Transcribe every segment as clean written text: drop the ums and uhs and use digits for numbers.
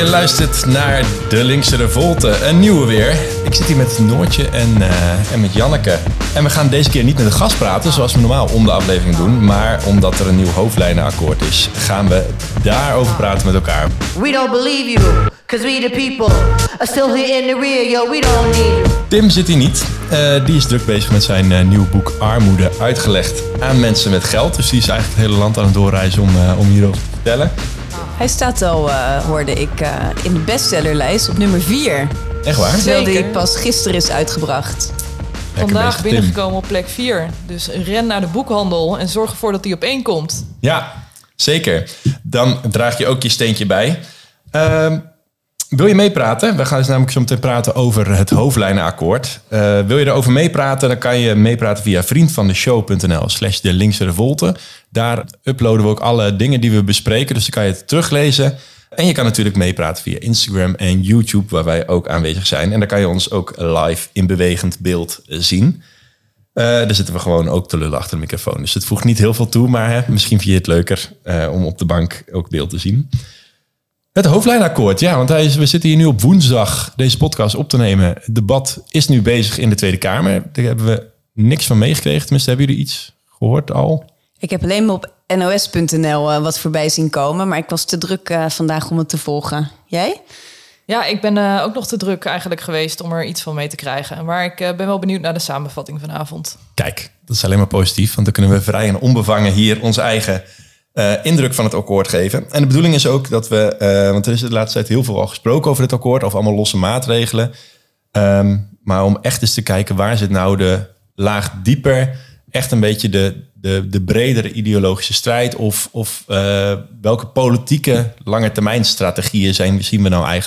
luistert naar De Linkse Revolte, een nieuwe weer. Ik zit hier met Noortje en met Janneke. En we gaan deze keer niet met een gast praten, zoals we normaal om de aflevering doen. Maar omdat er een nieuw hoofdlijnenakkoord is, gaan we daarover praten met elkaar. We don't believe you, cause we the people are still here in the rear, yo, we don't need you. Tim zit hier niet. Die is druk bezig met zijn nieuw boek Armoede uitgelegd aan mensen met geld. Dus die is eigenlijk het hele land aan het doorreizen om hierover te vertellen. Hij staat al, hoorde ik, in de bestsellerlijst op nummer 4. Echt waar? Terwijl die pas gisteren is uitgebracht. Vandaag binnengekomen op plek 4. Dus ren naar de boekhandel en zorg ervoor dat die op 1 komt. Ja, zeker. Dan draag je ook je steentje bij. Wil je meepraten? We gaan dus namelijk zo meteen praten over het hoofdlijnenakkoord. Wil je erover meepraten, dan kan je meepraten via vriendvandeshow.nl/de Linkse Revolte. Daar uploaden we ook alle dingen die we bespreken, dus dan kan je het teruglezen. En je kan natuurlijk meepraten via Instagram en YouTube, waar wij ook aanwezig zijn. En daar kan je ons ook live in bewegend beeld zien. Daar zitten we gewoon ook te lullen achter de microfoon. Dus het voegt niet heel veel toe, maar misschien vind je het leuker om op de bank ook beeld te zien. Het hoofdlijnenakkoord, ja, want we zitten hier nu op woensdag deze podcast op te nemen. Het debat is nu bezig in de Tweede Kamer. Daar hebben we niks van meegekregen. Tenminste, hebben jullie iets gehoord al? Ik heb alleen maar op nos.nl wat voorbij zien komen. Maar ik was te druk vandaag om het te volgen. Jij? Ja, ik ben ook nog te druk eigenlijk geweest om er iets van mee te krijgen. Maar ik ben wel benieuwd naar de samenvatting vanavond. Kijk, dat is alleen maar positief. Want dan kunnen we vrij en onbevangen hier onze eigen indruk van het akkoord geven. En de bedoeling is ook dat we, want er is de laatste tijd heel veel al gesproken over dit akkoord, over allemaal losse maatregelen. Maar om echt eens te kijken, waar zit nou de laag dieper, echt een beetje de bredere ideologische strijd of welke politieke langetermijnstrategieën zien we nou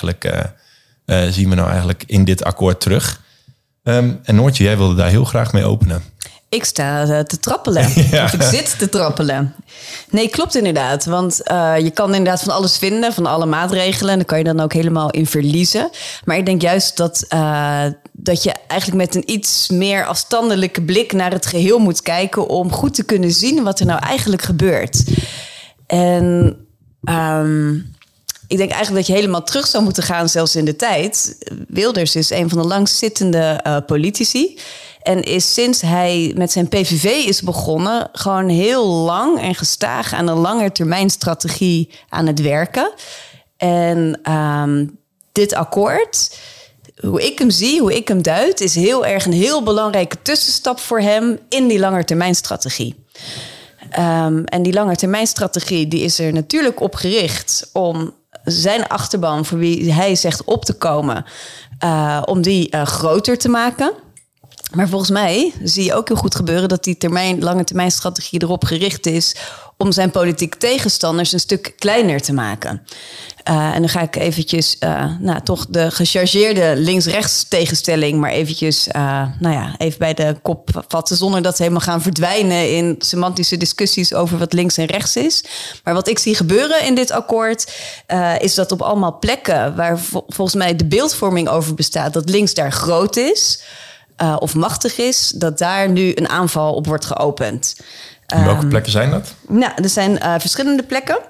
eigenlijk in dit akkoord terug. En Noortje, jij wilde daar heel graag mee openen. Ik sta te trappelen. Ja. Of ik zit te trappelen. Nee, klopt inderdaad. Want je kan inderdaad van alles vinden, van alle maatregelen. En daar kan je dan ook helemaal in verliezen. Maar ik denk juist dat je eigenlijk met een iets meer afstandelijke blik naar het geheel moet kijken om goed te kunnen zien wat er nou eigenlijk gebeurt. En ik denk eigenlijk dat je helemaal terug zou moeten gaan, zelfs in de tijd. Wilders is een van de langstzittende politici. En is sinds hij met zijn PVV is begonnen, gewoon heel lang en gestaag aan een langetermijnstrategie aan het werken. En dit akkoord, hoe ik hem zie, hoe ik hem duid, is heel erg een heel belangrijke tussenstap voor hem in die langetermijnstrategie. En die langetermijnstrategie die is er natuurlijk op gericht om zijn achterban, voor wie hij zegt op te komen, om die groter te maken. Maar volgens mij zie je ook heel goed gebeuren dat die langetermijnstrategie erop gericht is om zijn politieke tegenstanders een stuk kleiner te maken. En dan ga ik eventjes, toch de gechargeerde links-rechts tegenstelling, maar eventjes, even bij de kop vatten, zonder dat ze helemaal gaan verdwijnen in semantische discussies over wat links en rechts is. Maar wat ik zie gebeuren in dit akkoord, is dat op allemaal plekken waar volgens mij de beeldvorming over bestaat, dat links daar groot is, of machtig is, dat daar nu een aanval op wordt geopend. En welke plekken zijn dat? Nou, er zijn verschillende plekken.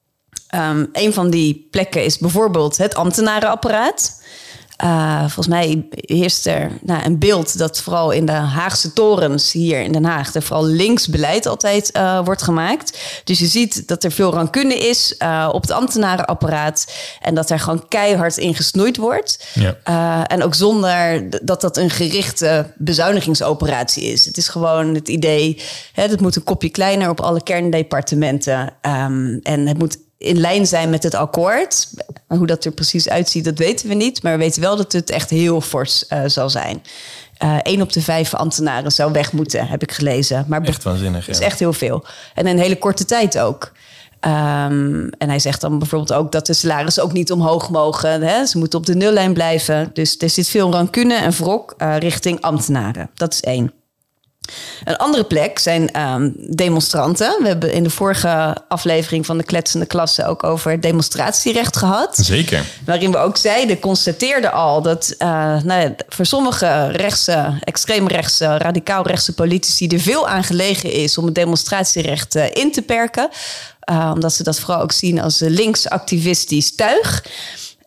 Een van die plekken is bijvoorbeeld het ambtenarenapparaat. Volgens mij heerst er een beeld dat vooral in de Haagse torens hier in Den Haag er vooral links beleid altijd wordt gemaakt. Dus je ziet dat er veel rancune is op het ambtenarenapparaat en dat er gewoon keihard in gesnoeid wordt. Ja. En ook zonder dat een gerichte bezuinigingsoperatie is. Het is gewoon het idee, het moet een kopje kleiner op alle kerndepartementen. En het moet in lijn zijn met het akkoord. Hoe dat er precies uitziet, dat weten we niet. Maar we weten wel dat het echt heel fors zal zijn. 1 op de 5 ambtenaren zou weg moeten, heb ik gelezen. Maar echt waanzinnig, ja. Dat is echt heel veel. En in een hele korte tijd ook. En hij zegt dan bijvoorbeeld ook dat de salarissen ook niet omhoog mogen. Hè? Ze moeten op de nullijn blijven. Dus er zit veel rancune en wrok richting ambtenaren. Dat is 1. Een andere plek zijn demonstranten. We hebben in de vorige aflevering van de Kletsende Klasse ook over het demonstratierecht gehad. Zeker. Waarin we ook constateerden al dat voor sommige extreemrechtse, radicaal-rechtse politici er veel aan gelegen is om het demonstratierecht in te perken. Omdat ze dat vooral ook zien als links-activistisch tuig.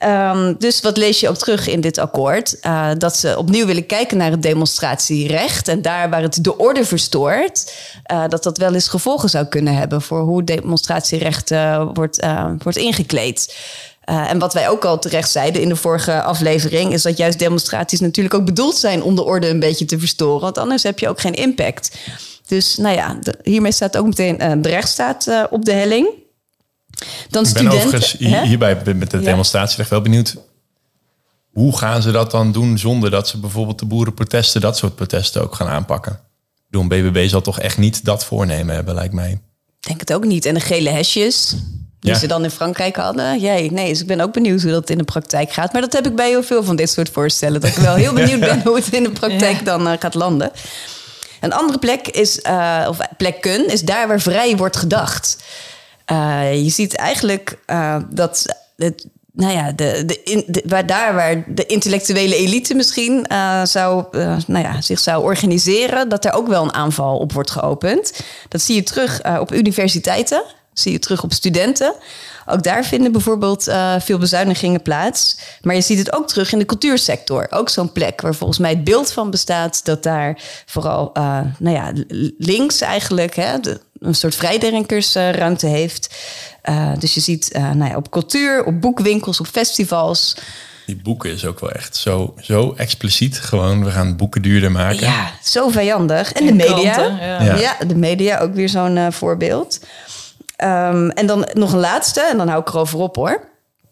Dus wat lees je ook terug in dit akkoord? Dat ze opnieuw willen kijken naar het demonstratierecht. En daar waar het de orde verstoort, dat wel eens gevolgen zou kunnen hebben voor hoe demonstratierecht wordt ingekleed. En wat wij ook al terecht zeiden in de vorige aflevering, is dat juist demonstraties natuurlijk ook bedoeld zijn om de orde een beetje te verstoren. Want anders heb je ook geen impact. Dus nou ja, hiermee staat ook meteen de rechtsstaat op de helling. Dan ik ben overigens hierbij met de demonstratierecht wel benieuwd. Hoe gaan ze dat dan doen zonder dat ze bijvoorbeeld de boerenprotesten, dat soort protesten ook gaan aanpakken? Een BBB zal toch echt niet dat voornemen hebben, lijkt mij. Ik denk het ook niet. En de gele hesjes die ze dan in Frankrijk hadden. Dus ik ben ook benieuwd hoe dat in de praktijk gaat. Maar dat heb ik bij heel veel van dit soort voorstellen. Dat ik wel heel benieuwd ben hoe het in de praktijk dan gaat landen. Een andere plek is, of plekken, is daar waar vrij wordt gedacht. Je ziet eigenlijk dat waar de intellectuele elite misschien zich zou organiseren, dat er ook wel een aanval op wordt geopend. Dat zie je terug op universiteiten, zie je terug op studenten. Ook daar vinden bijvoorbeeld veel bezuinigingen plaats. Maar je ziet het ook terug in de cultuursector. Ook zo'n plek waar volgens mij het beeld van bestaat dat daar vooral links eigenlijk een soort vrijdenkersruimte heeft. Dus je ziet op cultuur, op boekwinkels, op festivals. Die boeken is ook wel echt zo expliciet. Gewoon, we gaan boeken duurder maken. Ja, zo vijandig. En de media. Kranten, ja, de media ook weer zo'n voorbeeld. En dan nog een laatste, en dan hou ik erover op hoor.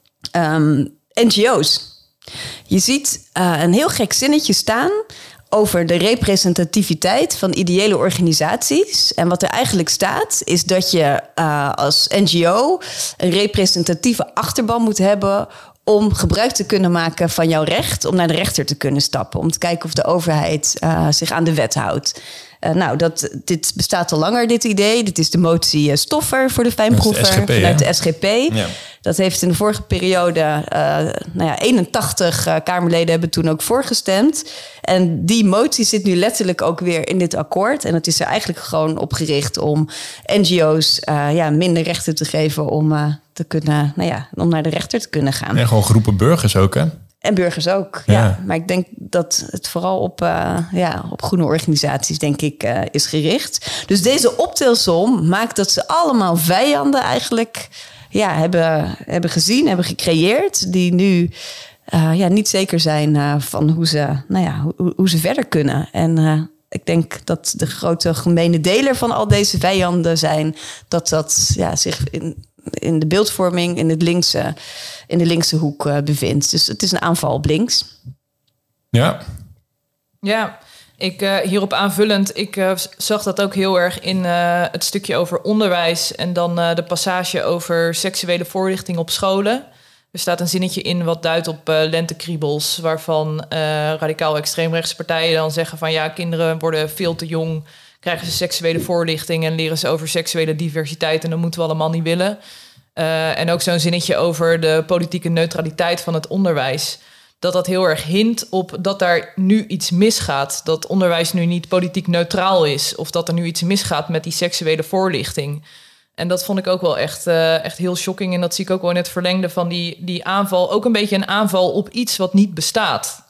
NGO's. Je ziet een heel gek zinnetje staan over de representativiteit van ideële organisaties. En wat er eigenlijk staat, is dat je als NGO een representatieve achterban moet hebben om gebruik te kunnen maken van jouw recht om naar de rechter te kunnen stappen. Om te kijken of de overheid zich aan de wet houdt. Dit bestaat al langer, dit idee. Dit is de motie Stoffer voor de fijnproever vanuit de SGP. Ja. Dat heeft in de vorige periode 81 Kamerleden hebben toen ook voorgestemd. En die motie zit nu letterlijk ook weer in dit akkoord. En het is er eigenlijk gewoon op gericht om NGO's minder rechten te geven om naar de rechter te kunnen gaan. En gewoon groepen burgers ook, hè? En burgers ook, ja. Maar ik denk dat het vooral op groene organisaties, denk ik, is gericht. Dus deze optelsom maakt dat ze allemaal vijanden eigenlijk hebben gezien, hebben gecreëerd, die nu niet zeker zijn van hoe ze verder kunnen. En ik denk dat de grote gemene deler van al deze vijanden zijn dat zich in de beeldvorming in de linkse hoek bevindt. Dus het is een aanval op links. Ja. Ja, hierop aanvullend, ik zag dat ook heel erg in het stukje over onderwijs en dan de passage over seksuele voorlichting op scholen. Er staat een zinnetje in wat duidt op lentekriebels, waarvan radicaal-extreemrechtse partijen dan zeggen van ja, kinderen worden veel te jong, krijgen ze seksuele voorlichting en leren ze over seksuele diversiteit en dat moeten we allemaal niet willen. En ook zo'n zinnetje over de politieke neutraliteit van het onderwijs. Dat heel erg hint op dat daar nu iets misgaat. Dat onderwijs nu niet politiek neutraal is. Of dat er nu iets misgaat met die seksuele voorlichting. En dat vond ik ook wel echt heel shocking. En dat zie ik ook wel in het verlengde van die aanval. Ook een beetje een aanval op iets wat niet bestaat.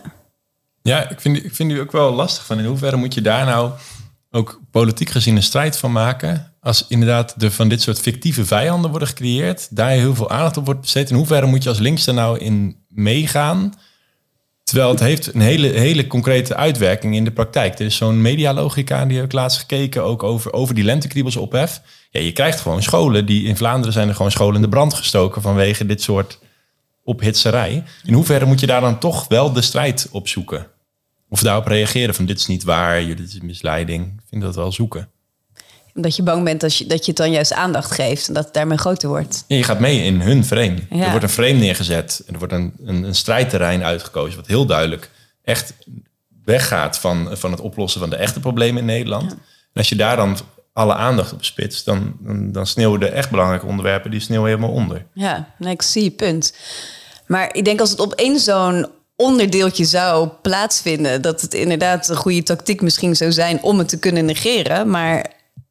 Ja, ik vind die ook wel lastig. Van in hoeverre moet je daar nou ook politiek gezien een strijd van maken? Als inderdaad van dit soort fictieve vijanden worden gecreëerd, daar heel veel aandacht op wordt besteed. In hoeverre moet je als links er nou in meegaan? Terwijl het heeft een hele concrete uitwerking in de praktijk. Er is zo'n medialogica, die heb ik laatst gekeken, ook over die lentekriebels ophef. Ja, je krijgt gewoon scholen, in Vlaanderen zijn er gewoon scholen in de brand gestoken vanwege dit soort ophitserij. In hoeverre moet je daar dan toch wel de strijd op zoeken? Of daarop reageren van dit is niet waar, dit is misleiding. Ik vind dat wel zoeken. Omdat je bang bent dat je het dan juist aandacht geeft en dat het daarmee groter wordt. Ja, je gaat mee in hun frame. Ja. Er wordt een frame neergezet. En er wordt een strijdterrein uitgekozen wat heel duidelijk echt weggaat van het oplossen van de echte problemen in Nederland. Ja. En als je daar dan alle aandacht op spitst, dan sneeuwen de echt belangrijke onderwerpen, die sneeuwen helemaal onder. Ja, ik zie je punt. Maar ik denk als het op één zo'n onderdeeltje zou plaatsvinden, dat het inderdaad een goede tactiek misschien zou zijn om het te kunnen negeren. Maar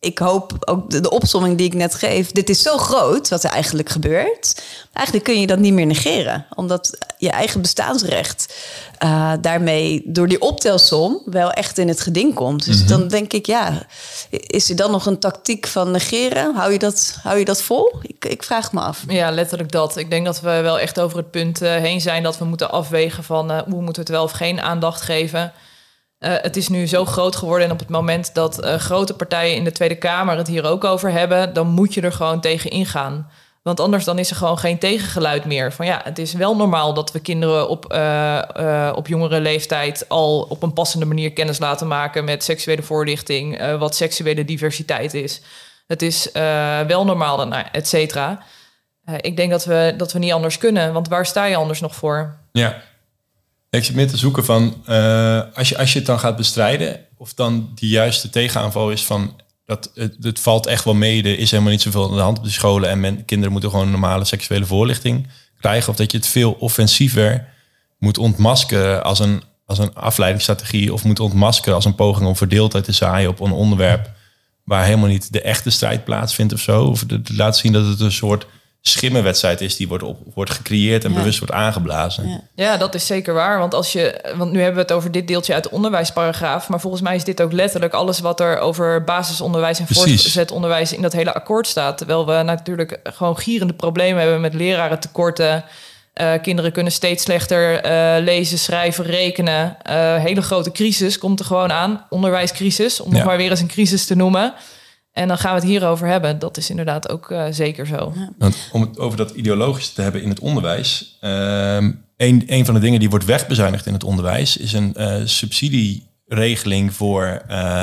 ik hoop ook de opsomming die ik net geef. Dit is zo groot wat er eigenlijk gebeurt. Eigenlijk kun je dat niet meer negeren. Omdat je eigen bestaansrecht daarmee door die optelsom wel echt in het geding komt. Dus dan denk ik, is er dan nog een tactiek van negeren? Hou je dat vol? Ik vraag me af. Ja, letterlijk dat. Ik denk dat we wel echt over het punt heen zijn dat we moeten afwegen van hoe moeten we het wel of geen aandacht geven. Het is nu zo groot geworden en op het moment dat grote partijen in de Tweede Kamer het hier ook over hebben, dan moet je er gewoon tegen ingaan. Want anders dan is er gewoon geen tegengeluid meer. Van het is wel normaal dat we kinderen op jongere leeftijd al op een passende manier kennis laten maken met seksuele voorlichting, wat seksuele diversiteit is. Het is wel normaal, et cetera. Ik denk dat we niet anders kunnen, want waar sta je anders nog voor? Ja. Ik zit meer te zoeken van, als je het dan gaat bestrijden, of dan die juiste tegenaanval is van, dat het valt echt wel mee, er is helemaal niet zoveel aan de hand op de scholen en kinderen moeten gewoon een normale seksuele voorlichting krijgen, of dat je het veel offensiever moet ontmaskeren als een afleidingsstrategie, of moet ontmaskeren als een poging om verdeeldheid te zaaien op een onderwerp waar helemaal niet de echte strijd plaatsvindt of zo. Of laat zien dat het een soort schimmenwedstrijd is die wordt gecreëerd en bewust wordt aangeblazen. Ja, dat is zeker waar. Want nu hebben we het over dit deeltje uit de onderwijsparagraaf, maar volgens mij is dit ook letterlijk alles wat er over basisonderwijs en voortgezet onderwijs in dat hele akkoord staat. Terwijl we natuurlijk gewoon gierende problemen hebben met lerarentekorten. Kinderen kunnen steeds slechter lezen, schrijven, rekenen. Hele grote crisis komt er gewoon aan. Onderwijscrisis, om nog maar weer eens een crisis te noemen. En dan gaan we het hierover hebben. Dat is inderdaad ook zeker zo. Ja. Want om het over dat ideologische te hebben in het onderwijs. Een van de dingen die wordt wegbezuinigd in het onderwijs is een subsidieregeling voor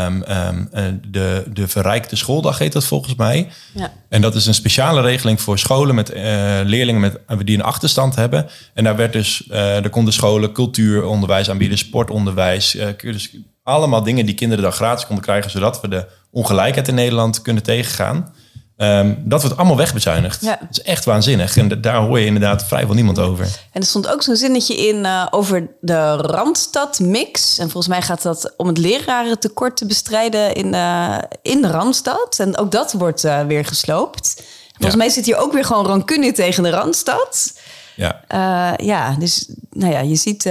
de verrijkte schooldag, heet dat volgens mij. Ja. En dat is een speciale regeling voor scholen met leerlingen die een achterstand hebben. En daar konden scholen cultuuronderwijs aanbieden, sportonderwijs. Dus allemaal dingen die kinderen dan gratis konden krijgen, zodat we de ongelijkheid in Nederland kunnen tegengaan. Dat wordt allemaal wegbezuinigd. Ja. Dat is echt waanzinnig. En daar hoor je inderdaad vrijwel niemand over. En er stond ook zo'n zinnetje in over de Randstad-mix. En volgens mij gaat dat om het lerarentekort te bestrijden in de Randstad. En ook dat wordt weer gesloopt. Volgens mij zit hier ook weer gewoon rancune tegen de Randstad. Ja. Dus je ziet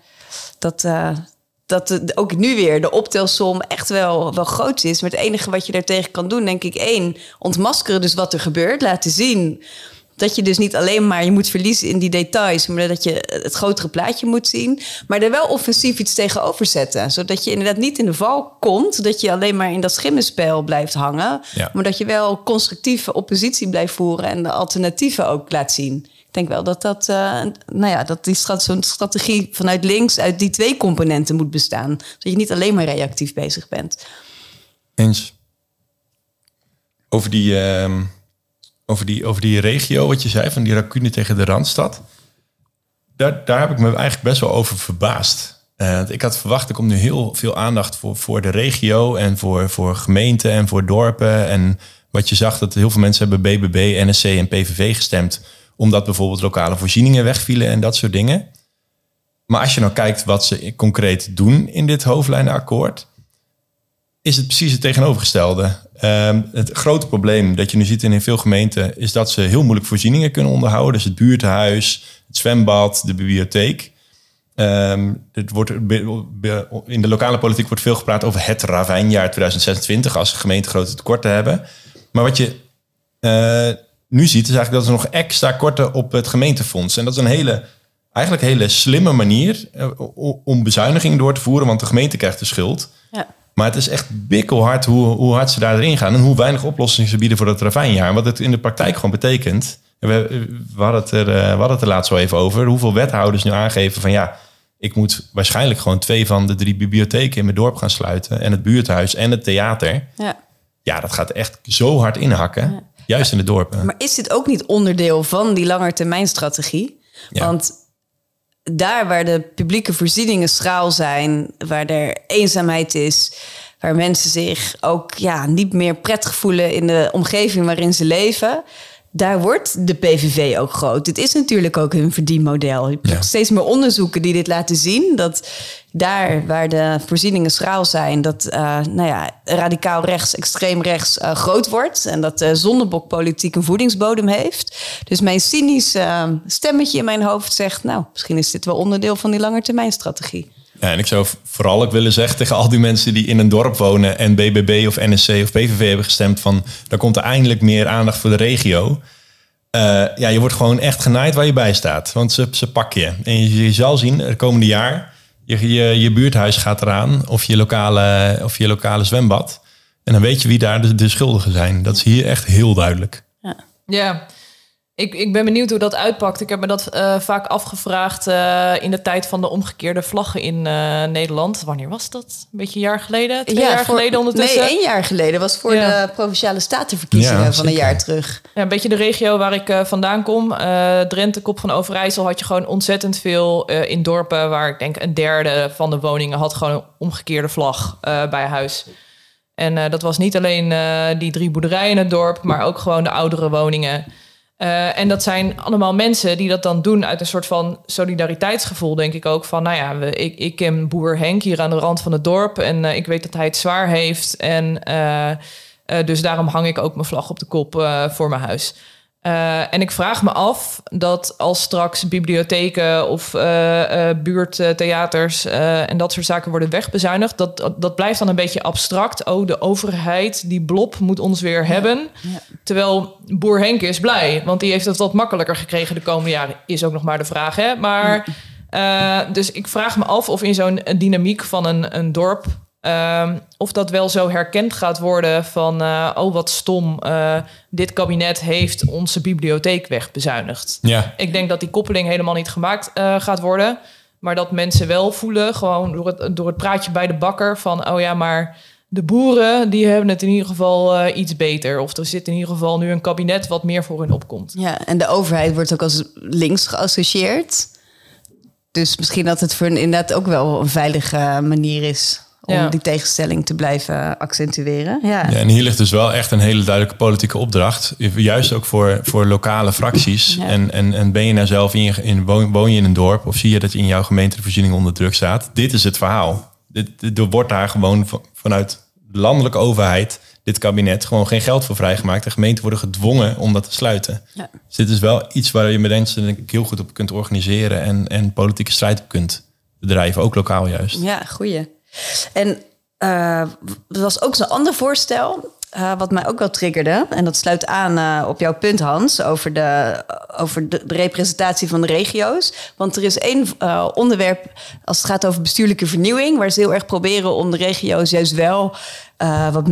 dat ook nu weer de optelsom echt wel groot is. Maar het enige wat je daartegen kan doen, denk ik, ontmaskeren dus wat er gebeurt. Laten zien dat je dus niet alleen maar je moet verliezen in die details, maar dat je het grotere plaatje moet zien. Maar er wel offensief iets tegenover zetten. Zodat je inderdaad niet in de val komt, dat je alleen maar in dat schimmenspel blijft hangen. Ja. Maar dat je wel constructieve oppositie blijft voeren en de alternatieven ook laat zien. Ik denk wel dat zo'n strategie vanuit links uit die twee componenten moet bestaan. Zodat je niet alleen maar reactief bezig bent. Eens. Over die regio, wat je zei, van die racune tegen de Randstad. Daar heb ik me eigenlijk best wel over verbaasd. Ik had verwacht, er komt nu heel veel aandacht voor de regio en voor gemeenten en voor dorpen. En wat je zag, dat heel veel mensen hebben BBB, NSC en PVV gestemd, omdat bijvoorbeeld lokale voorzieningen wegvielen en dat soort dingen. Maar als je nou kijkt wat ze concreet doen in dit hoofdlijnenakkoord, is het precies het tegenovergestelde. Het grote probleem dat je nu ziet in veel gemeenten is dat ze heel moeilijk voorzieningen kunnen onderhouden. Dus het buurthuis, het zwembad, de bibliotheek. In de lokale politiek wordt veel gepraat over het ravijnjaar 2026 als gemeenten grote tekorten hebben. Maar wat je nu ziet is eigenlijk dat er nog extra korten op het gemeentefonds. En dat is een hele slimme manier om bezuinigingen door te voeren, want de gemeente krijgt de schuld. Ja. Maar het is echt bikkelhard hoe hard ze daarin gaan en hoe weinig oplossingen ze bieden voor dat ravijnjaar. Wat het in de praktijk gewoon betekent. We hadden het er laatst wel even over. Hoeveel wethouders nu aangeven van ik moet waarschijnlijk gewoon 2 van de 3 bibliotheken in mijn dorp gaan sluiten. En het buurthuis en het theater. Ja, dat gaat echt zo hard inhakken. Ja. Juist in de dorpen. Maar is dit ook niet onderdeel van die langetermijnstrategie? Ja. Want daar waar de publieke voorzieningen schraal zijn, waar er eenzaamheid is, waar mensen zich ook niet meer prettig voelen in de omgeving waarin ze leven, daar wordt de PVV ook groot. Dit is natuurlijk ook hun verdienmodel. Je hebt steeds meer onderzoeken die dit laten zien, dat daar waar de voorzieningen schraal zijn, dat radicaal rechts, extreem rechts groot wordt. En dat de zondebokpolitiek een voedingsbodem heeft. Dus mijn cynische stemmetje in mijn hoofd zegt, nou, misschien is dit wel onderdeel van die langetermijnstrategie. Ja, en ik zou vooral ook willen zeggen tegen al die mensen die in een dorp wonen en BBB of NSC of PVV hebben gestemd van, daar komt er eindelijk meer aandacht voor de regio. Je wordt gewoon echt genaaid waar je bij staat. Want ze pakken je. En je zal zien, het komende jaar, je buurthuis gaat eraan of je lokale zwembad. En dan weet je wie daar de schuldigen zijn. Dat is hier echt heel duidelijk. Ja. Ik ben benieuwd hoe dat uitpakt. Ik heb me dat vaak afgevraagd in de tijd van de omgekeerde vlaggen in Nederland. Wanneer was dat? Een beetje een jaar geleden? 2 jaar geleden ondertussen? Nee, 1 jaar geleden. Was voor de Provinciale Statenverkiezingen van een jaar terug. Ja, een beetje de regio waar ik vandaan kom. Drenthe, Kop van Overijssel, had je gewoon ontzettend veel in dorpen waar ik denk 1/3 van de woningen had gewoon een omgekeerde vlag bij huis. En dat was niet alleen die 3 boerderijen in het dorp, maar ook gewoon de oudere woningen. En dat zijn allemaal mensen die dat dan doen uit een soort van solidariteitsgevoel, denk ik ook. Van, nou ja, ik ken boer Henk hier aan de rand van het dorp en ik weet dat hij het zwaar heeft. En dus daarom hang ik ook mijn vlag op de kop voor mijn huis. En ik vraag me af dat als straks bibliotheken of buurttheaters en dat soort zaken worden wegbezuinigd, dat blijft dan een beetje abstract. Oh, de overheid, die blob moet ons weer hebben. Ja. Terwijl boer Henk is blij, want die heeft het wat makkelijker gekregen de komende jaren. Is ook nog maar de vraag, hè? Maar dus ik vraag me af of in zo'n dynamiek van een dorp, of dat wel zo herkend gaat worden van, oh wat stom, dit kabinet heeft onze bibliotheek wegbezuinigd. Ja. Ik denk dat die koppeling helemaal niet gemaakt gaat worden, maar dat mensen wel voelen, gewoon door het praatje bij de bakker van, oh ja, maar de boeren die hebben het in ieder geval iets beter. Of er zit in ieder geval nu een kabinet wat meer voor hun opkomt. Ja, en de overheid wordt ook als links geassocieerd. Dus misschien dat het voor hen inderdaad ook wel een veilige manier is om die tegenstelling te blijven accentueren. Ja. Ja, en hier ligt dus wel echt een hele duidelijke politieke opdracht. Juist ook voor lokale fracties. Ja. En ben je nou zelf woon je in een dorp of zie je dat je in jouw gemeente de voorziening onder druk staat? Dit is het verhaal. Er wordt daar gewoon vanuit de landelijke overheid, dit kabinet, gewoon geen geld voor vrijgemaakt. De gemeenten worden gedwongen om dat te sluiten. Ja. Dus dit is wel iets waar je met mensen denk ik heel goed op kunt organiseren en politieke strijd op kunt bedrijven, ook lokaal juist. Ja, goeie. En er was ook zo'n ander voorstel, wat mij ook wel triggerde. En dat sluit aan op jouw punt, Hans, over de representatie van de regio's. Want er is 1 onderwerp als het gaat over bestuurlijke vernieuwing, waar ze heel erg proberen om de regio's juist wel wat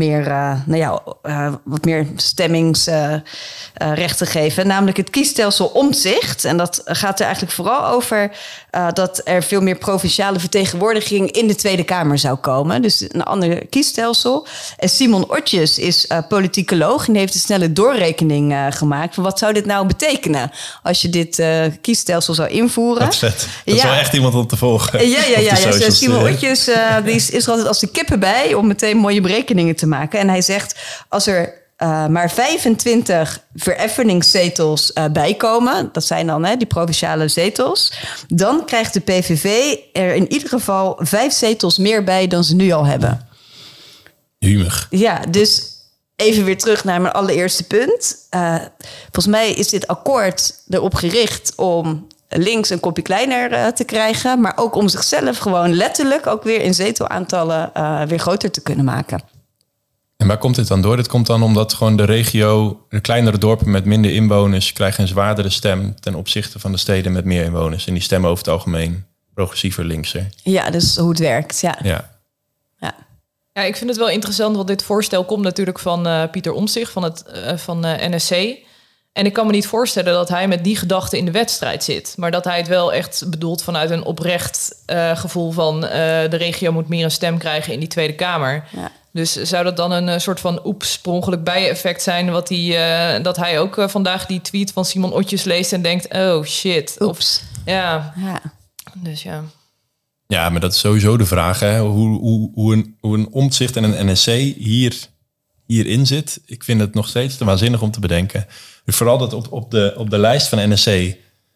meer stemmingsrecht te geven. Namelijk het kiesstelsel Omtzigt. En dat gaat er eigenlijk vooral over dat er veel meer provinciale vertegenwoordiging in de Tweede Kamer zou komen. Dus een ander kiesstelsel. En Simon Otjes is politicoloog en heeft een snelle doorrekening gemaakt van wat zou dit nou betekenen als je dit kiesstelsel zou invoeren. Dat is vet. Dat is wel echt iemand om te volgen. Ja. Simon Otjes die is er altijd als de kippen bij om meteen mooie berekeningen te maken. En hij zegt, als er maar 25 vereffeningszetels bijkomen, dat zijn dan die provinciale zetels, dan krijgt de PVV er in ieder geval 5 zetels meer bij dan ze nu al hebben. Humig. Ja, dus even weer terug naar mijn allereerste punt. Volgens mij is dit akkoord erop gericht om links een kopje kleiner te krijgen, maar ook om zichzelf gewoon letterlijk ook weer in zetelaantallen weer groter te kunnen maken. En waar komt dit dan door? Dit komt dan omdat gewoon de regio, de kleinere dorpen met minder inwoners krijgen een zwaardere stem ten opzichte van de steden met meer inwoners. En die stemmen over het algemeen progressiever linkser. Ja, dus hoe het werkt. Ja. Ja, ik vind het wel interessant, want dit voorstel komt natuurlijk van Pieter Omtzigt van NSC. En ik kan me niet voorstellen dat hij met die gedachte in de wedstrijd zit. Maar dat hij het wel echt bedoelt vanuit een oprecht gevoel van de regio moet meer een stem krijgen in die Tweede Kamer. Ja. Dus zou dat dan een soort van per ongeluk bijeneffect zijn, dat hij ook vandaag die tweet van Simon Otjes leest en denkt, oh shit. Oeps. Ja. Dus ja. Ja, maar dat is sowieso de vraag, hè? Hoe een Omtzigt en een NSC hierin zit. Ik vind het nog steeds te waanzinnig om te bedenken. Dus vooral dat op de lijst van NSC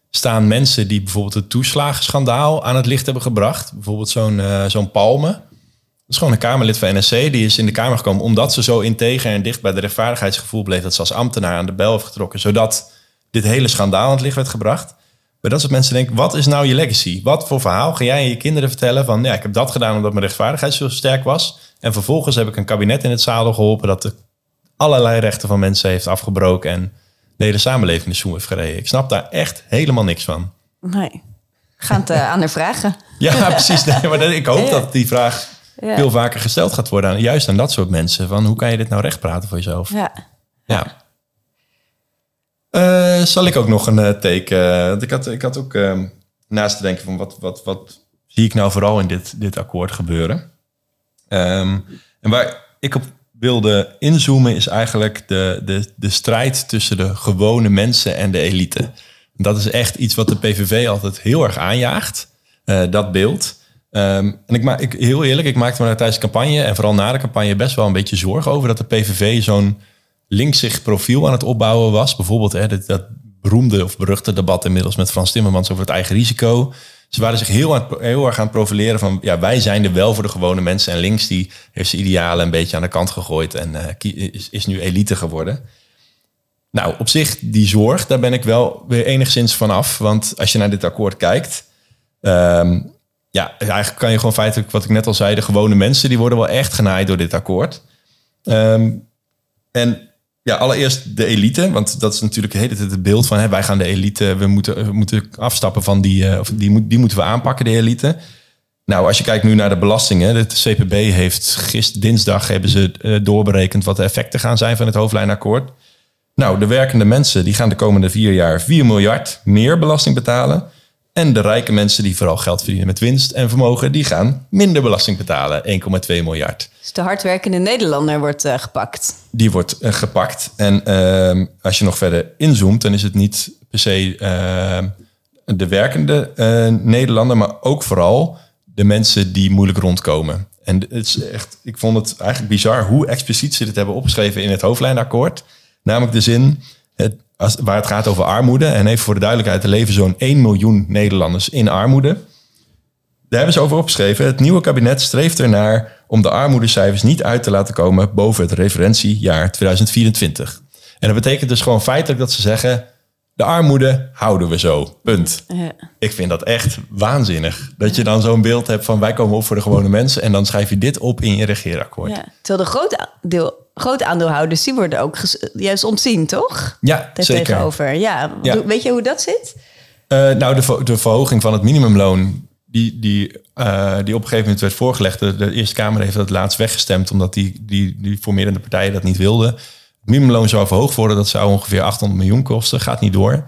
staan mensen die bijvoorbeeld het toeslagenschandaal aan het licht hebben gebracht. Bijvoorbeeld zo'n Palme. Dat is gewoon een Kamerlid van NSC. Die is in de Kamer gekomen omdat ze zo integer en dicht bij de rechtvaardigheidsgevoel bleef, dat ze als ambtenaar aan de bel heeft getrokken, zodat dit hele schandaal aan het licht werd gebracht. Maar dat soort mensen denken, wat is nou je legacy? Wat voor verhaal ga jij aan je kinderen vertellen van, ja, ik heb dat gedaan omdat mijn rechtvaardigheid zo sterk was. En vervolgens heb ik een kabinet in het zadel geholpen dat allerlei rechten van mensen heeft afgebroken en de hele samenleving in de zoem heeft gereden. Ik snap daar echt helemaal niks van. Nee. Gaan het aan haar vragen. Ja, precies. Nee, maar ik hoop dat die vraag veel vaker gesteld gaat worden. Juist aan dat soort mensen. Van hoe kan je dit nou recht praten voor jezelf? Ja. Zal ik ook nog een take... ik had ook naast te denken van wat zie ik nou vooral in dit akkoord gebeuren. En waar ik op wilde inzoomen is eigenlijk de strijd tussen de gewone mensen en de elite. Dat is echt iets wat de PVV altijd heel erg aanjaagt. Dat beeld. En heel eerlijk, ik maakte me daar tijdens de campagne en vooral na de campagne best wel een beetje zorgen over dat de PVV zo'n linksig profiel aan het opbouwen was. Bijvoorbeeld dat beroemde of beruchte debat inmiddels met Frans Timmermans over het eigen risico. Ze waren zich heel erg aan het profileren van, ja, wij zijn er wel voor de gewone mensen. En links die heeft zijn idealen een beetje aan de kant gegooid en is nu elite geworden. Nou, op zich, die zorg, daar ben ik wel weer enigszins vanaf. Want als je naar dit akkoord kijkt, eigenlijk kan je gewoon feitelijk, wat ik net al zei, de gewone mensen, die worden wel echt genaaid door dit akkoord. En ja, allereerst de elite, want dat is natuurlijk het beeld van, wij gaan de elite, we moeten afstappen van die moeten we aanpakken, de elite. Nou, als je kijkt nu naar de belastingen, de CPB heeft dinsdag hebben ze doorberekend wat de effecten gaan zijn van het hoofdlijnakkoord. Nou, de werkende mensen die gaan de komende 4 jaar 4 miljard meer belasting betalen. En de rijke mensen die vooral geld verdienen met winst en vermogen, die gaan minder belasting betalen, 1,2 miljard. Dus de hardwerkende Nederlander wordt gepakt. Die wordt gepakt. En als je nog verder inzoomt, dan is het niet per se de werkende Nederlander, maar ook vooral de mensen die moeilijk rondkomen. En het is echt, ik vond het eigenlijk bizar hoe expliciet ze dit hebben opgeschreven in het hoofdlijnakkoord. Namelijk de zin, waar het gaat over armoede. En even voor de duidelijkheid, er leven zo'n 1 miljoen Nederlanders in armoede. Daar hebben ze over opgeschreven. Het nieuwe kabinet streeft ernaar om de armoedecijfers niet uit te laten komen boven het referentiejaar 2024. En dat betekent dus gewoon feitelijk dat ze zeggen, de armoede houden we zo. Punt. Ja. Ik vind dat echt waanzinnig. Dat je dan zo'n beeld hebt van, wij komen op voor de gewone mensen. En dan schrijf je dit op in je regeerakkoord. Ja, terwijl de grote aandeelhouders, die worden ook juist ontzien, toch? Ja, zeker. Tegenover. Ja. Weet je hoe dat zit? De verhoging van het minimumloon, die op een gegeven moment werd voorgelegd. De Eerste Kamer heeft dat laatst weggestemd, omdat die formerende partijen dat niet wilden. Het minimumloon zou verhoogd worden, dat zou ongeveer 800 miljoen kosten. Gaat niet door.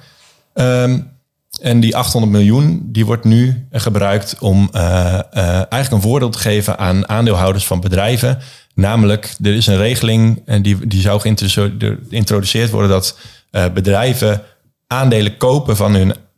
En die 800 miljoen, die wordt nu gebruikt om eigenlijk een voordeel te geven aan aandeelhouders van bedrijven. Namelijk, er is een regeling en die zou geïntroduceerd worden dat bedrijven aandelen kopen van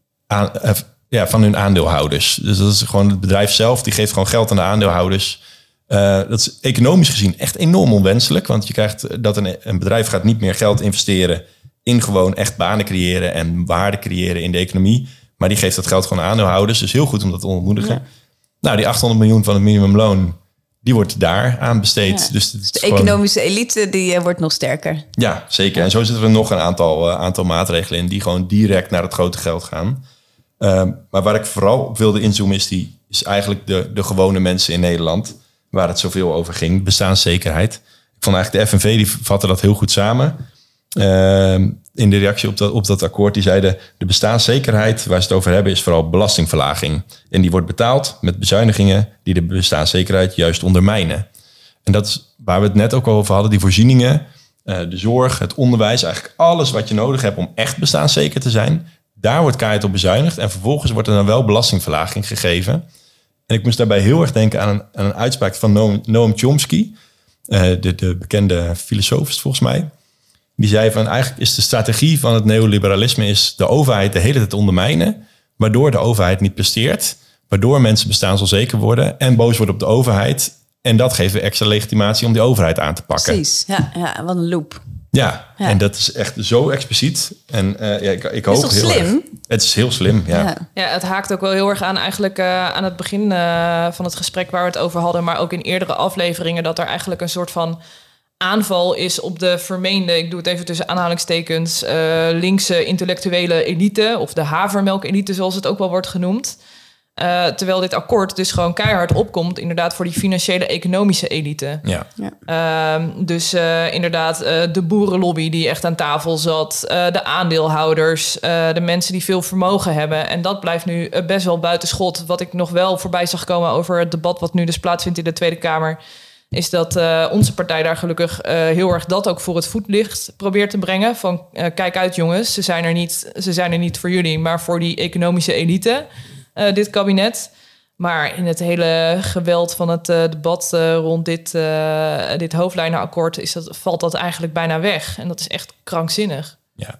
hun aandeelhouders. Dus dat is gewoon het bedrijf zelf, die geeft gewoon geld aan de aandeelhouders. Dat is economisch gezien echt enorm onwenselijk, want je krijgt dat een bedrijf gaat niet meer geld investeren in gewoon echt banen creëren en waarde creëren in de economie. Maar die geeft dat geld gewoon aan aandeelhouders. Dus heel goed om dat te ontmoedigen. Ja. Nou, die 800 miljoen van het minimumloon, die wordt daar aan besteed. Ja. Dus de economische elite, die wordt nog sterker. Ja, zeker. Ja. En zo zitten er nog een aantal maatregelen in die gewoon direct naar het grote geld gaan. Maar waar ik vooral op wilde inzoomen is eigenlijk de gewone mensen in Nederland, waar het zoveel over ging. Bestaanszekerheid. Ik vond eigenlijk de FNV, die vatte dat heel goed samen. In de reactie op dat akkoord, die zeiden, de bestaanszekerheid waar ze het over hebben is vooral belastingverlaging. En die wordt betaald met bezuinigingen die de bestaanszekerheid juist ondermijnen. En dat is waar we het net ook over hadden, die voorzieningen, de zorg, het onderwijs, eigenlijk alles wat je nodig hebt om echt bestaanszeker te zijn. Daar wordt keihard op bezuinigd en vervolgens wordt er dan wel belastingverlaging gegeven. En ik moest daarbij heel erg denken aan een uitspraak van Noam Chomsky, de bekende filosoof is volgens mij. Die zei van, eigenlijk is de strategie van het neoliberalisme is de overheid de hele tijd ondermijnen, waardoor de overheid niet presteert, waardoor mensen bestaansonzeker worden en boos worden op de overheid. En dat geeft weer extra legitimatie om die overheid aan te pakken. Precies, ja wat een loop. Ja, en dat is echt zo expliciet. En ik hoop is toch heel slim? erg. Het is heel slim, ja. Ja, het haakt ook wel heel erg aan eigenlijk aan het begin van het gesprek waar we het over hadden, maar ook in eerdere afleveringen, dat er eigenlijk een soort van aanval is op de vermeende, ik doe het even tussen aanhalingstekens, linkse intellectuele elite, of de havermelk-elite zoals het ook wel wordt genoemd. Terwijl dit akkoord dus gewoon keihard opkomt inderdaad voor die financiële economische elite. Ja. Dus inderdaad de boerenlobby die echt aan tafel zat, de aandeelhouders, de mensen die veel vermogen hebben. En dat blijft nu best wel buiten schot. Wat ik nog wel voorbij zag komen over het debat wat nu dus plaatsvindt in de Tweede Kamer, is dat onze partij daar gelukkig heel erg dat ook voor het voetlicht probeert te brengen. Van kijk uit jongens, ze zijn er niet voor jullie, maar voor die economische elite. Dit kabinet. Maar in het hele geweld van het debat rond dit hoofdlijnenakkoord valt dat eigenlijk bijna weg. En dat is echt krankzinnig. Ja.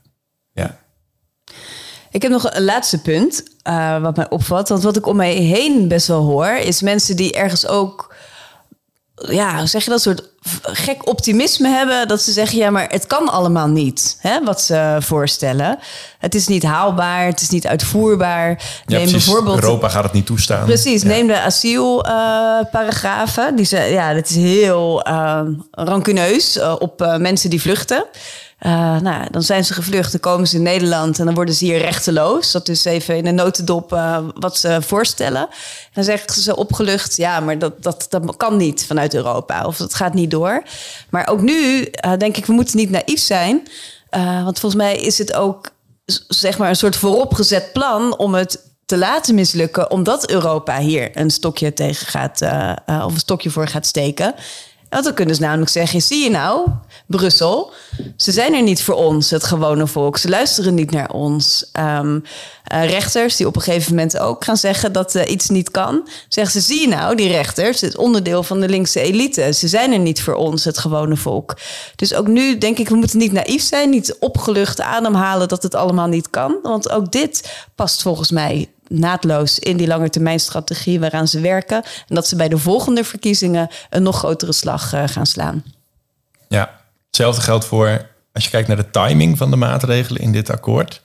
Ik heb nog een laatste punt wat mij opvalt. Want wat ik om mij heen best wel hoor, is mensen die ergens ook, ja, hoe zeg je dat, soort gek optimisme hebben. Dat ze zeggen, ja, maar het kan allemaal niet, hè, wat ze voorstellen. Het is niet haalbaar, het is niet uitvoerbaar. Ja, Neem bijvoorbeeld, Europa gaat het niet toestaan. Precies, neem de asielparagrafen. Dat is heel rancuneus op mensen die vluchten. Dan zijn ze gevlucht, dan komen ze in Nederland en dan worden ze hier rechteloos. Dat is even in een notendop wat ze voorstellen. Dan zeggen ze opgelucht, ja, maar dat kan niet vanuit Europa. Of dat gaat niet door. Maar ook nu denk ik, we moeten niet naïef zijn. Want volgens mij is het ook, zeg maar, een soort vooropgezet plan om het te laten mislukken, omdat Europa hier een stokje tegen gaat, of een stokje voor gaat steken. Want dan kunnen ze namelijk zeggen, zie je nou, Brussel, ze zijn er niet voor ons, het gewone volk. Ze luisteren niet naar ons. Rechters die op een gegeven moment ook gaan zeggen dat iets niet kan. Zeggen ze, zie je nou, die rechters, het onderdeel van de linkse elite. Ze zijn er niet voor ons, het gewone volk. Dus ook nu denk ik, we moeten niet naïef zijn, niet opgelucht ademhalen dat het allemaal niet kan. Want ook dit past volgens mij naadloos in die langetermijnstrategie waaraan ze werken. En dat ze bij de volgende verkiezingen een nog grotere slag gaan slaan. Ja, hetzelfde geldt voor, als je kijkt naar de timing van de maatregelen in dit akkoord.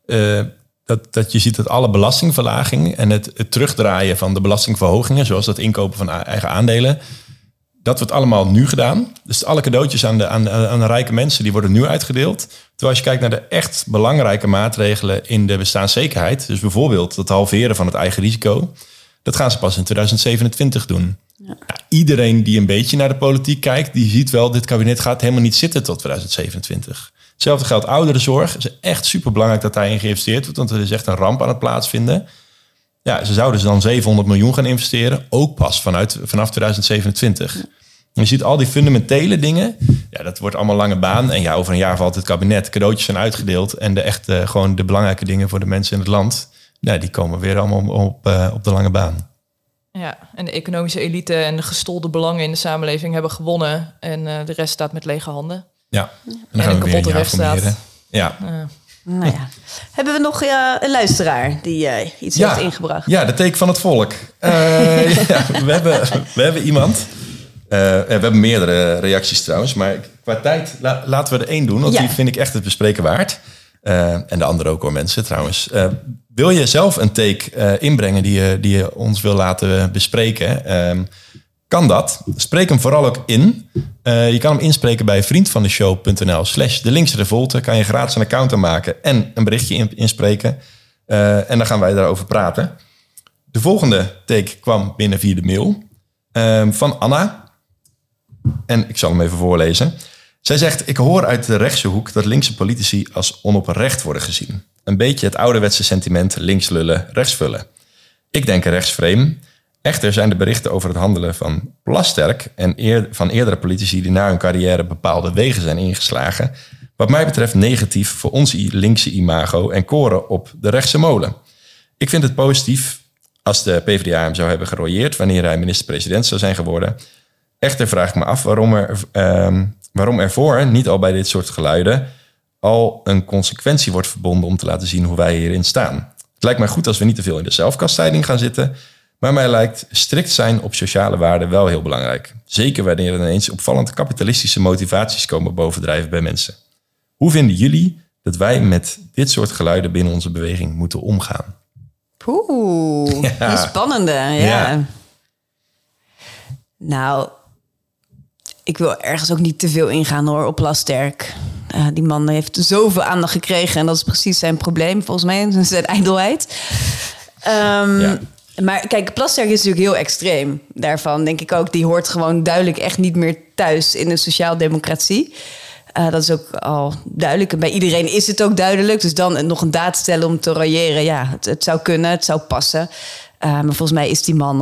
Dat je ziet dat alle belastingverlaging en het terugdraaien van de belastingverhogingen, zoals dat inkopen van eigen aandelen, dat wordt allemaal nu gedaan. Dus alle cadeautjes aan de rijke mensen, die worden nu uitgedeeld. Terwijl als je kijkt naar de echt belangrijke maatregelen in de bestaanszekerheid, dus bijvoorbeeld het halveren van het eigen risico, dat gaan ze pas in 2027 doen. Ja. Nou, iedereen die een beetje naar de politiek kijkt, die ziet wel, dit kabinet gaat helemaal niet zitten tot 2027. Hetzelfde geldt ouderenzorg. Het is echt superbelangrijk dat daarin geïnvesteerd wordt, want er is echt een ramp aan het plaatsvinden. Ja, ze zouden dan 700 miljoen gaan investeren, ook pas vanaf 2027. Ja. Je ziet al die fundamentele dingen, ja, dat wordt allemaal lange baan. En ja, over een jaar valt het kabinet, cadeautjes zijn uitgedeeld en gewoon de belangrijke dingen voor de mensen in het land, ja, die komen weer allemaal op de lange baan. Ja, en de economische elite en de gestolde belangen in de samenleving hebben gewonnen en de rest staat met lege handen. Ja, en dan gaan we weer een jaar formeren. Ja. Nou ja. Hebben we nog een luisteraar die iets heeft ingebracht? Ja, de teken van het volk. We hebben iemand. We hebben meerdere reacties trouwens. Maar qua tijd laten we er één doen. Want die vind ik echt het bespreken waard. En de andere ook hoor, mensen trouwens. Wil je zelf een take inbrengen die je ons wil laten bespreken? Kan dat? Spreek hem vooral ook in. Je kan hem inspreken bij vriendvandeshow.nl/de linkse revolte. Kan je gratis een account aanmaken en een berichtje inspreken. En dan gaan wij daarover praten. De volgende take kwam binnen via de mail van Anna. En ik zal hem even voorlezen. Zij zegt, ik hoor uit de rechtse hoek dat linkse politici als onoprecht worden gezien. Een beetje het ouderwetse sentiment links lullen, rechts vullen. Ik denk rechtsframe. Echter zijn de berichten over het handelen van Plasterk en van eerdere politici die na hun carrière bepaalde wegen zijn ingeslagen, wat mij betreft negatief voor ons linkse imago en koren op de rechtse molen. Ik vind het positief als de PvdA hem zou hebben gerooieerd wanneer hij minister-president zou zijn geworden. Echter vraag ik me af waarom er voor niet al bij dit soort geluiden al een consequentie wordt verbonden om te laten zien hoe wij hierin staan. Het lijkt mij goed als we niet te veel in de zelfkastijding gaan zitten, Maar mij lijkt strikt zijn op sociale waarden wel heel belangrijk. Zeker wanneer er ineens opvallend kapitalistische motivaties komen bovendrijven bij mensen. Hoe vinden jullie dat wij met dit soort geluiden binnen onze beweging moeten omgaan? Een spannende, ja. Nou, ik wil ergens ook niet te veel ingaan hoor op Plasterk. Die man heeft zoveel aandacht gekregen en dat is precies zijn probleem volgens mij, zijn ijdelheid. Maar kijk, Plasterk is natuurlijk heel extreem. Daarvan denk ik ook, die hoort gewoon duidelijk echt niet meer thuis in de sociaaldemocratie. Dat is ook al duidelijk. En bij iedereen is het ook duidelijk. Dus dan nog een daad stellen om te railleren. Ja, het zou kunnen, het zou passen. Maar volgens mij is die man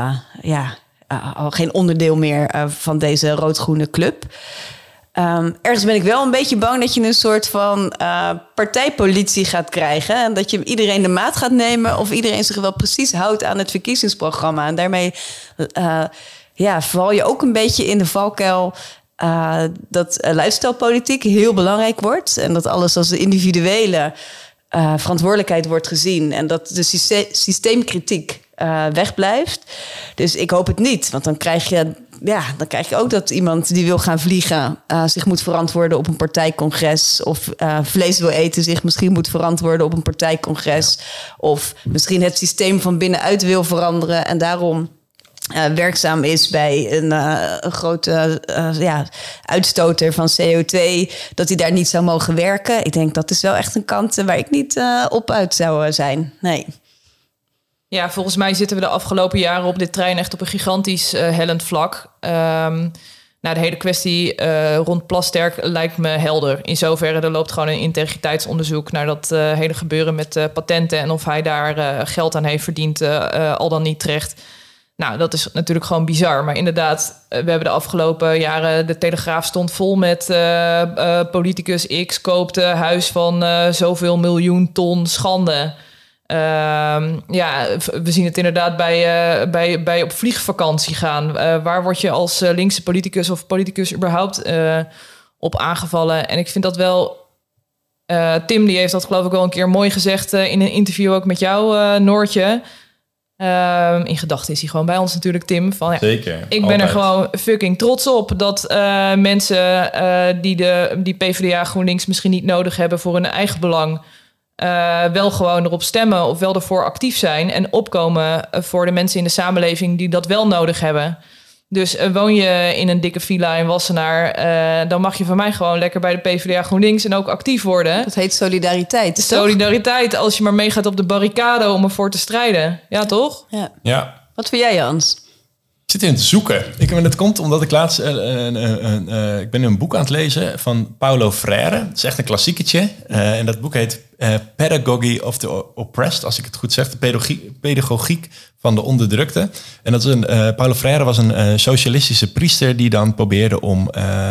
al geen onderdeel meer van deze rood-groene club. Ergens ben ik wel een beetje bang dat je een soort van partijpolitie gaat krijgen. En dat je iedereen de maat gaat nemen of iedereen zich wel precies houdt aan het verkiezingsprogramma. En daarmee val je ook een beetje in de valkuil dat luidspelpolitiek heel belangrijk wordt. En dat alles als de individuele verantwoordelijkheid wordt gezien. En dat de systeemkritiek wegblijft. Dus ik hoop het niet, want dan krijg je ook dat iemand die wil gaan vliegen zich moet verantwoorden op een partijcongres. Of vlees wil eten zich misschien moet verantwoorden op een partijcongres. Of misschien het systeem van binnenuit wil veranderen en daarom werkzaam is bij een grote uitstoter van CO2, dat hij daar niet zou mogen werken. Ik denk dat is wel echt een kant waar ik niet op uit zou zijn. Nee. Ja, volgens mij zitten we de afgelopen jaren op dit trein echt op een gigantisch hellend vlak. De hele kwestie rond Plasterk lijkt me helder. In zoverre, er loopt gewoon een integriteitsonderzoek naar dat hele gebeuren met patenten en of hij daar geld aan heeft verdiend, al dan niet terecht. Nou, dat is natuurlijk gewoon bizar. Maar inderdaad, we hebben de afgelopen jaren... de Telegraaf stond vol met politicus X koopte huis van zoveel miljoen ton schande. We zien het inderdaad bij op vliegvakantie gaan. Waar word je als linkse politicus of politicus überhaupt op aangevallen? En ik vind dat wel... Tim, die heeft dat geloof ik wel een keer mooi gezegd... in een interview ook met jou, Noortje... in gedachten is hij gewoon bij ons natuurlijk, Tim. Van, Zeker. Ik ben er gewoon fucking trots op dat mensen die PvdA GroenLinks misschien niet nodig hebben voor hun eigen belang, wel gewoon erop stemmen of wel ervoor actief zijn en opkomen voor de mensen in de samenleving die dat wel nodig hebben. Dus woon je in een dikke villa in Wassenaar, dan mag je van mij gewoon lekker bij de PvdA GroenLinks en ook actief worden. Dat heet solidariteit. Solidariteit, als je maar meegaat op de barricade om ervoor te strijden. Ja, toch? Ja. Wat vind jij, Jans? Ik zit in te zoeken. Dat komt omdat ik laatst... ik ben een boek aan het lezen van Paulo Freire. Het is echt een klassieketje. En dat boek heet Pedagogy of the Oppressed. Als ik het goed zeg. De pedagogiek van de onderdrukte. En dat is Paulo Freire was een socialistische priester die dan probeerde om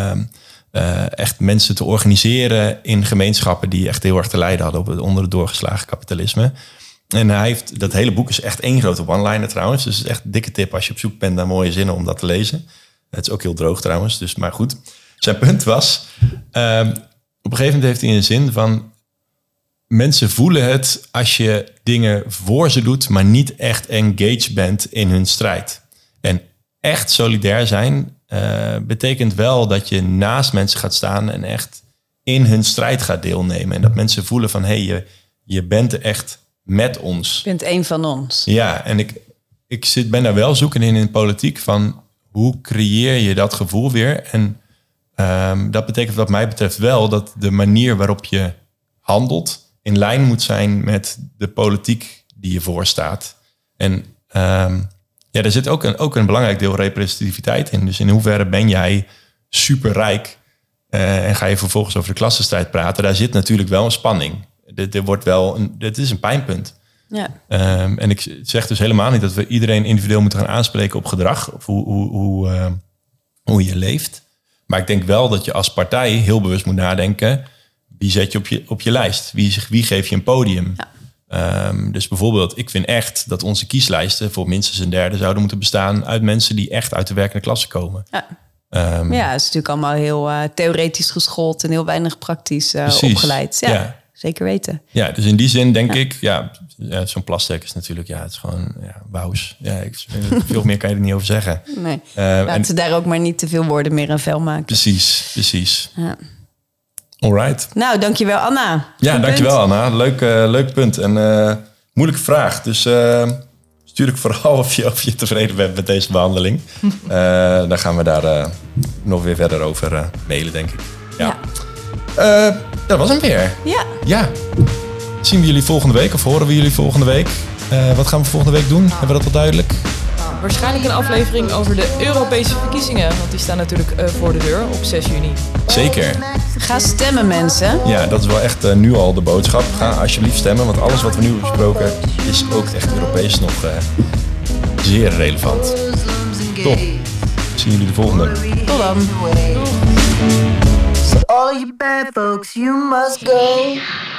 echt mensen te organiseren in gemeenschappen die echt heel erg te lijden hadden onder het doorgeslagen kapitalisme. En hij heeft, dat hele boek is echt één grote one-liner trouwens. Dus het is echt een dikke tip als je op zoek bent naar mooie zinnen om dat te lezen. Het is ook heel droog trouwens, dus maar goed. Zijn punt was, op een gegeven moment heeft hij een zin van... mensen voelen het als je dingen voor ze doet, maar niet echt engaged bent in hun strijd. En echt solidair zijn betekent wel dat je naast mensen gaat staan en echt in hun strijd gaat deelnemen. En dat mensen voelen van, je bent er echt met ons. Je bent één van ons. Ja, en ik ben daar wel zoeken in de politiek van hoe creëer je dat gevoel weer? En dat betekent wat mij betreft wel dat de manier waarop je handelt in lijn moet zijn met de politiek die je voorstaat. En er zit ook een belangrijk deel representativiteit in. Dus in hoeverre ben jij superrijk en ga je vervolgens over de klassenstrijd praten? Daar zit natuurlijk wel een spanning. Dit is een pijnpunt. Ja. En ik zeg dus helemaal niet dat we iedereen individueel moeten gaan aanspreken op gedrag. Of hoe je leeft. Maar ik denk wel dat je als partij heel bewust moet nadenken. Wie zet je op je lijst? Wie geef je een podium? Ja. Dus bijvoorbeeld, ik vind echt dat onze kieslijsten voor minstens een derde zouden moeten bestaan uit mensen die echt uit de werkende klasse komen. Ja. Het is natuurlijk allemaal heel theoretisch geschoold en heel weinig praktisch opgeleid. Ja. zeker weten. Ja, dus in die zin denk ik, zo'n plastic is natuurlijk, het is gewoon wauws. Ja, veel meer kan je er niet over zeggen. Nee, laten ze daar ook maar niet te veel woorden meer aan vuil maken. Precies. Ja. Alright. Nou, dankjewel Anna. Ja, Goed dankjewel punt. Anna. Leuk punt. En moeilijke vraag. Dus stuur ik vooral of je tevreden bent met deze behandeling. Dan gaan we daar nog weer verder over mailen, denk ik. Ja. Dat was hem weer. Ja. Zien we jullie volgende week of horen we jullie volgende week? Wat gaan we volgende week doen? Hebben we dat al duidelijk? Waarschijnlijk een aflevering over de Europese verkiezingen. Want die staan natuurlijk voor de deur op 6 juni. Zeker. Ga stemmen, mensen. Ja, dat is wel echt nu al de boodschap. Ga alsjeblieft stemmen, want alles wat we nu hebben besproken is ook echt Europees nog zeer relevant. Top. Zien jullie de volgende. Tot dan. So all you bad folks, you must go.